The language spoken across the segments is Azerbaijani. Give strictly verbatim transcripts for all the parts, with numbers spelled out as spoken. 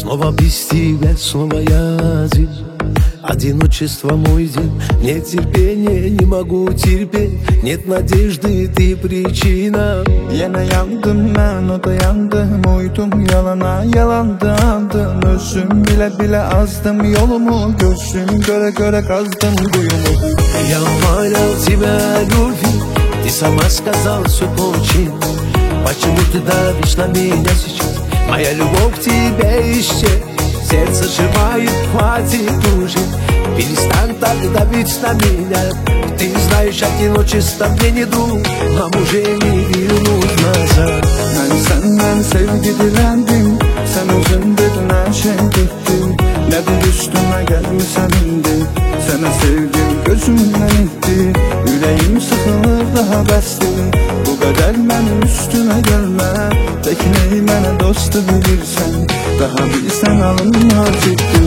Снова без тебя, снова я один. Одиночество мой день. Нет терпения, не могу терпеть. Нет надежды, ты причина. Yine yandım ben, o da yandım. Uydum yalana, yalandandım. Özüm bile bile azdım. Yolumu gözüm göre göre kazdım kuyumu. Я умолял тебя, люби. Ты сама сказал, все очень. Почему ты давишь на меня сейчас? Моя любовь к тебе исчез. Сердце сжимает, хватит уже. Перестань так давить на меня. Ты знаешь, одиночество мне не друг. Нам уже не вернуть назад. Ben senden sevgi dilendim. Sen özün dedin, her şey bitti. Neden üstüme gelmişsen indi. Sana sevdim gözümden itti. Yüreğim sıkılır daha bəsdir. Bu kadar benim üstüme gelme. Tekneyi mənə dostu bilirsen. Daha bilsen alınma ciddi.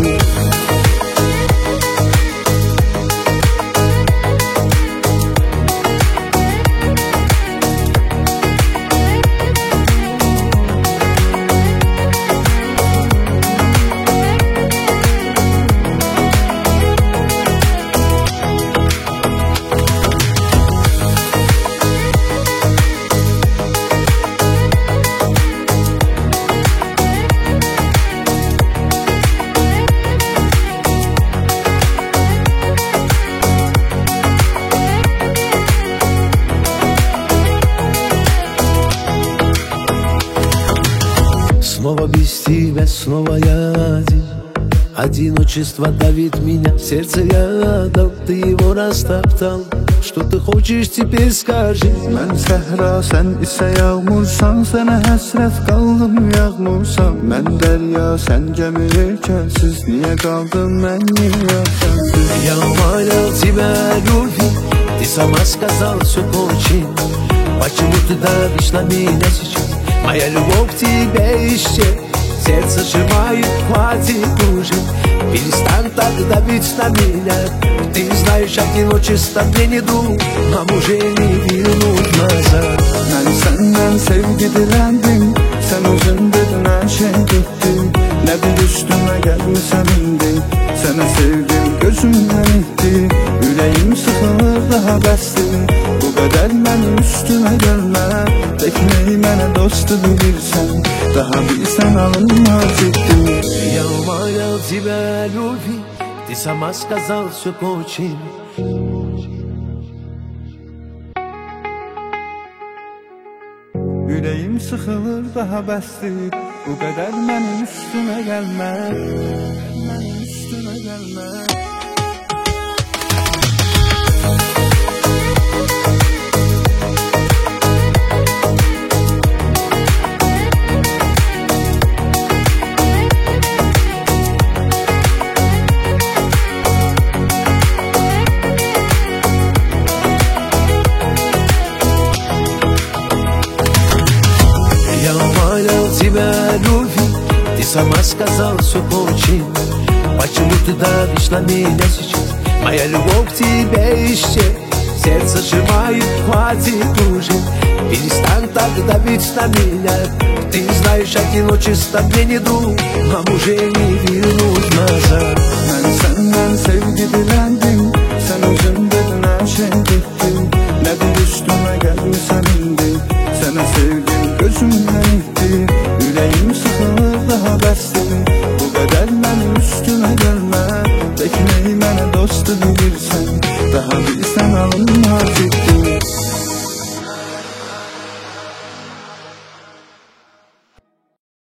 Снова без тебя, снова я один. Одиночество давит меня, сердце рядом. Ты его растоптал. Что ты хочешь, теперь скажи. Mən səhra, sən isə yağmursan. Sənə həsrət qaldım, yağmursan. Mən dərya, sən gəmi yelkənsiz. Niyə qaldım mən niyə sənsiz? Я умолял тебя, люби. Ты сама сказал, все очень. Почему ты давишь на меня сейчас? Моя любовь к тебе исчез. Сердце сжимает, хватит уже. Перестань так давить на меня. Ты знаешь, одиночество мне не друг. Нам уже не вернуть назад. Ben senden sevgi dilendim. Sen özün dedin, her şey bitti. Ne bil üstüme gelmişsen indi. Sana sevdim gözümden itti. Yüreğim sıkılır daha bəsdir. Bu kadar benim üstüme gelme. Tekneyi mənə dostu bilirsen. Daha bilsen alınma ciddi. Я умолял тебя, люби. Ты сама сказал, все очень. Yüreğim sıkılır daha bəsdir. Bu kadar benim üstüme gelme. Benim üstüme gelme. Я умолял тебя, люби. Ты сама сказал, все очень. Почему ты давишь на меня сейчас? Моя любовь к тебе исчез. Сердце сжимает, хватит уже. Перестань так давить на меня. Ты знаешь, одиночество мне не друг. Нам уже не вернуть назад. Ben senden sevgi dilendim. Sen özün dedin, her şey bitti. Ne bil üstüme gelmişsen indi. Sana sevdim gözümden itti. Yüreğim sıkılır daha bəsdir. Bu kadar benim üstüme gelme. Tekneyi mənə dostu bilirsen. Daha bilsen alınma ciddi.